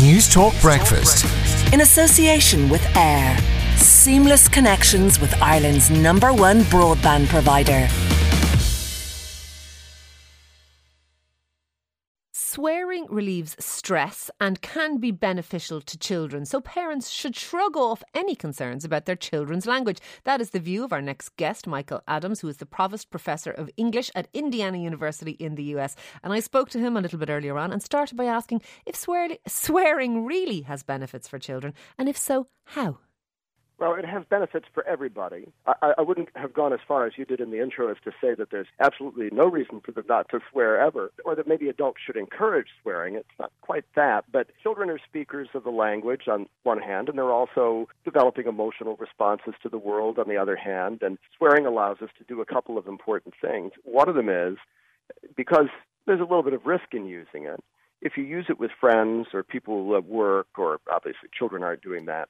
News Talk Breakfast. In association with AIR. Seamless connections with Ireland's #1 broadband provider. Swearing relieves stress and can be beneficial to children, so parents should shrug off any concerns about their children's language. That is the view of our next guest, Michael Adams, who is the Provost Professor of English at Indiana University in the US. And I spoke to him a little bit earlier on and started by asking if swearing really has benefits for children, and if so, how? Well, it has benefits for everybody. I wouldn't have gone as far as you did in the intro as to say that there's absolutely no reason for them not to swear ever, or that maybe adults should encourage swearing. It's not quite that. But children are speakers of the language on one hand, and they're also developing emotional responses to the world on the other hand. And swearing allows us to do a couple of important things. One of them is, because there's a little bit of risk in using it, if you use it with friends or people at work, or obviously children aren't doing that,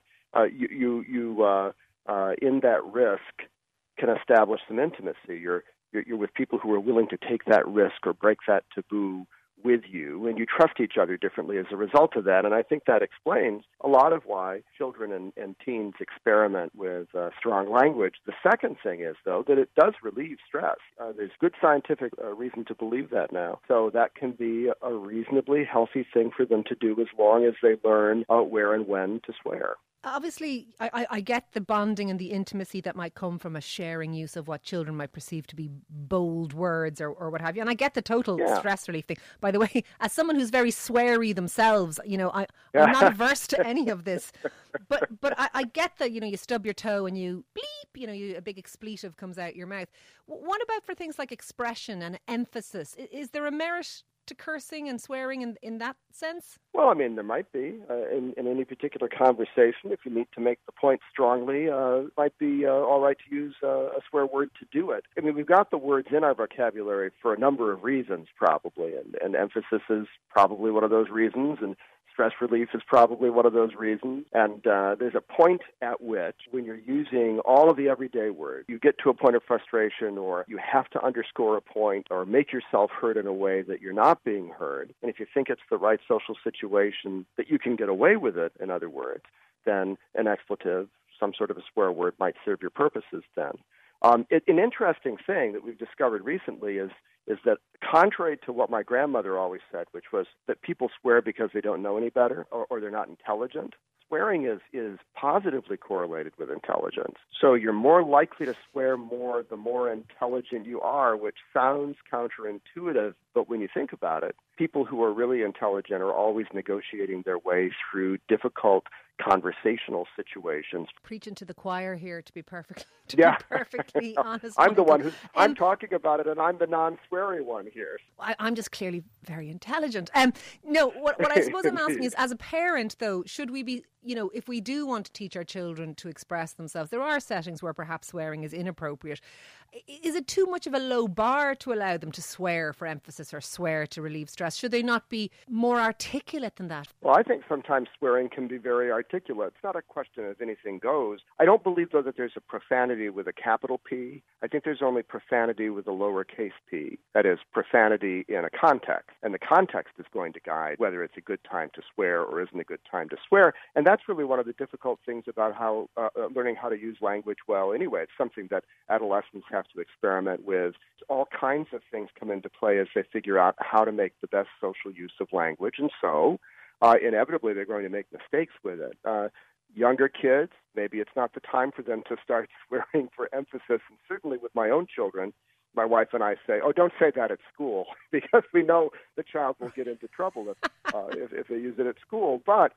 in that risk can establish some intimacy. You're with people who are willing to take that risk or break that taboo with you, and you trust each other differently as a result of that. And I think that explains a lot of why children and teens experiment with strong language. The second thing is, though, that it does relieve stress. There's good scientific reason to believe that now. So that can be a reasonably healthy thing for them to do as long as they learn where and when to swear. Obviously, I get the bonding and the intimacy that might come from a sharing use of what children might perceive to be bold words or what have you. And I get the total stress relief thing. By the way, as someone who's very sweary themselves, I'm not averse to any of this. But I get that, you stub your toe and you bleep, a big expletive comes out your mouth. What about for things like expression and emphasis? Is there a merit to cursing and swearing in that sense? Well, there might be. In any particular conversation, if you need to make the point strongly, it might be all right to use a swear word to do it. We've got the words in our vocabulary for a number of reasons, probably, and emphasis is probably one of those reasons, and stress relief is probably one of those reasons. And there's a point at which, when you're using all of the everyday words, you get to a point of frustration, or you have to underscore a point or make yourself heard in a way that you're not being heard. And if you think it's the right social situation that you can get away with it, in other words, then an expletive, some sort of a swear word, might serve your purposes then. An interesting thing that we've discovered recently is that, contrary to what my grandmother always said, which was that people swear because they don't know any better or they're not intelligent, swearing is positively correlated with intelligence. So you're more likely to swear more the more intelligent you are, which sounds counterintuitive, but when you think about it, people who are really intelligent are always negotiating their way through difficult conversational situations. Preaching to the choir here, to be perfectly honest. I'm the one I'm talking about it, and I'm the non-sweary one here. I'm just clearly very intelligent. No, what I suppose I'm asking is, as a parent, though, should we be, if we do want to teach our children to express themselves, there are settings where perhaps swearing is inappropriate. Is it too much of a low bar to allow them to swear for emphasis or swear to relieve stress? Should they not be more articulate than that? Well, I think sometimes swearing can be very articulate. It's not a question of anything goes. I don't believe, though, that there's a profanity with a capital P. I think there's only profanity with a lowercase p. That is, profanity in a context. And the context is going to guide whether it's a good time to swear or isn't a good time to swear. And that's really one of the difficult things about how learning how to use language well anyway. It's something that adolescents have to experiment with. All kinds of things come into play as they figure out how to make the best social use of language. And so, inevitably, they're going to make mistakes with it. Younger kids, maybe it's not the time for them to start swearing for emphasis. And certainly with my own children, my wife and I say, don't say that at school, because we know the child will get into trouble if they use it at school. But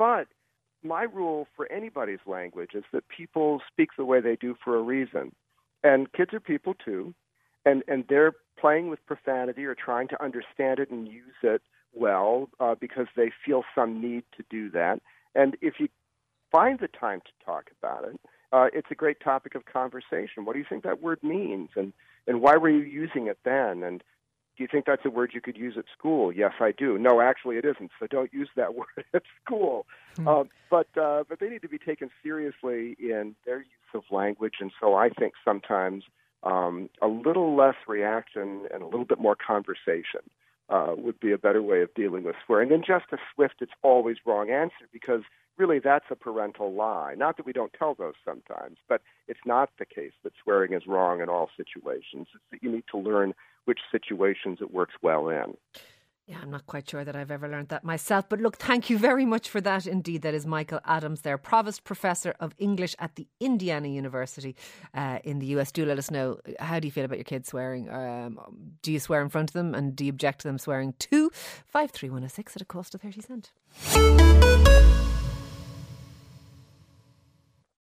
my rule for anybody's language is that people speak the way they do for a reason. And kids are people too, and they're playing with profanity or trying to understand it and use it well because they feel some need to do that. And if you find the time to talk about it, it's a great topic of conversation. What do you think that word means? And why were you using it then? And do you think that's a word you could use at school? Yes, I do. No, actually it isn't, so don't use that word at school. But they need to be taken seriously in their use of language, and so I think sometimes a little less reaction and a little bit more conversation would be a better way of dealing with swearing. And Justice Swift, it's always wrong answer, because really that's a parental lie. Not that we don't tell those sometimes, but it's not the case that swearing is wrong in all situations. It's that you need to learn which situations it works well in. Yeah, I'm not quite sure that I've ever learned that myself. But look, thank you very much for that indeed. That is Michael Adams there, Provost Professor of English at the Indiana University in the US. Do let us know, how do you feel about your kids swearing? Do you swear in front of them, and do you object to them swearing too? 53106 at a cost of 30 cents.